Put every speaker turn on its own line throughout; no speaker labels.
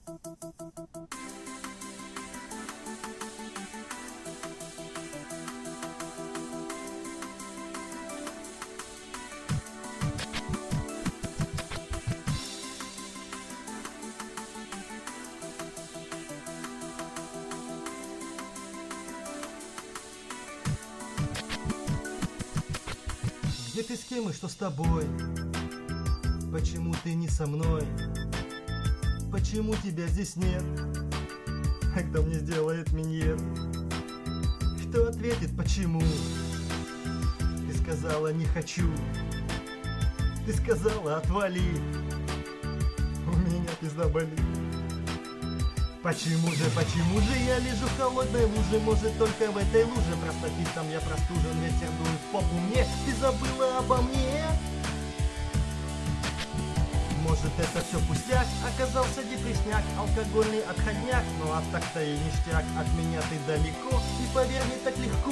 Где ты, с кем и что с тобой? Почему ты не со мной? Почему тебя здесь нет? А кто мне сделает миньет? Кто ответит почему? Ты сказала не хочу. Ты сказала отвали. У меня пизда болит. Почему же я лежу в холодной луже? Может, только в этой луже простатитом я простужен, ветер дует в попу мне. Ты забыла обо мне? Может, это все пустяк? Оказался депресняк, алкогольный отходняк. Ну а так-то и ништяк, от меня ты далеко. И поверь, не так легко.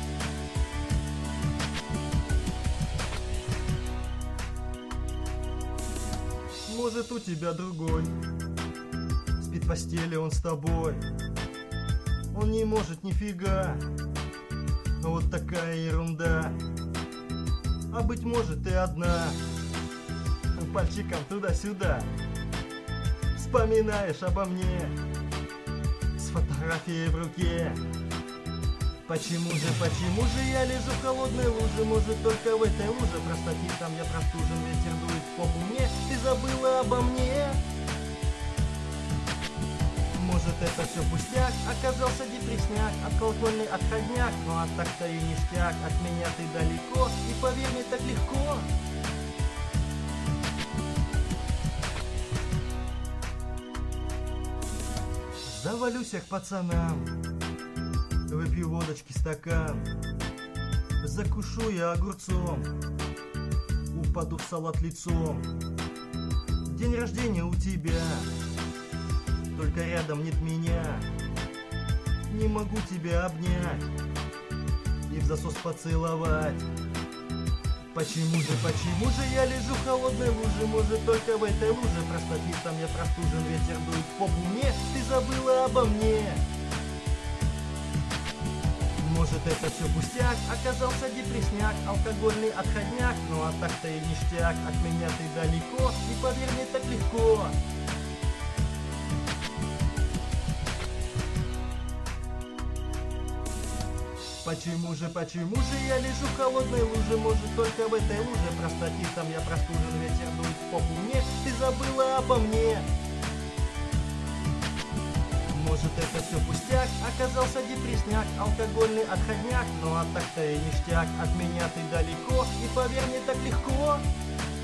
Может, у тебя другой. Спит в постели он с тобой. Он не может нифига. Вот такая ерунда. А быть может, ты одна. Пальчиком туда-сюда вспоминаешь обо мне с фотографией в руке. Почему же я лежу в холодной луже? Может, только в этой луже простатитом я простужен, ветер дует в попу мне. Ты забыла обо мне? Может, это все пустяк? Оказался депресняк, алкогольный отходняк. Ну а так-то и ништяк, от меня ты далеко. И поверь, мне так легко. Завалюсь я к пацанам, выпью водочки стакан, закушу я огурцом, упаду в салат лицом. День рождения у тебя, только рядом нет меня. Не могу тебя обнять и в засос поцеловать. Почему же я лежу в холодной луже? Может, только в этой луже простатитом я простужен, ветер дует в попу мне. Ты забыла обо мне? Может, это все пустяк? Оказался депресняк, алкогольный отходняк. Ну а так-то и ништяк, от меня ты далеко. И поверь, мне так легко. Почему же я лежу в холодной луже? Может, только в этой луже простатитом я простужен, ветер дует в попу мне. Ты забыла обо мне? Может, это все пустяк? Оказался депресняк, алкогольный отходняк. Ну а так-то и ништяк, от меня ты далеко. И поверь, мне так легко.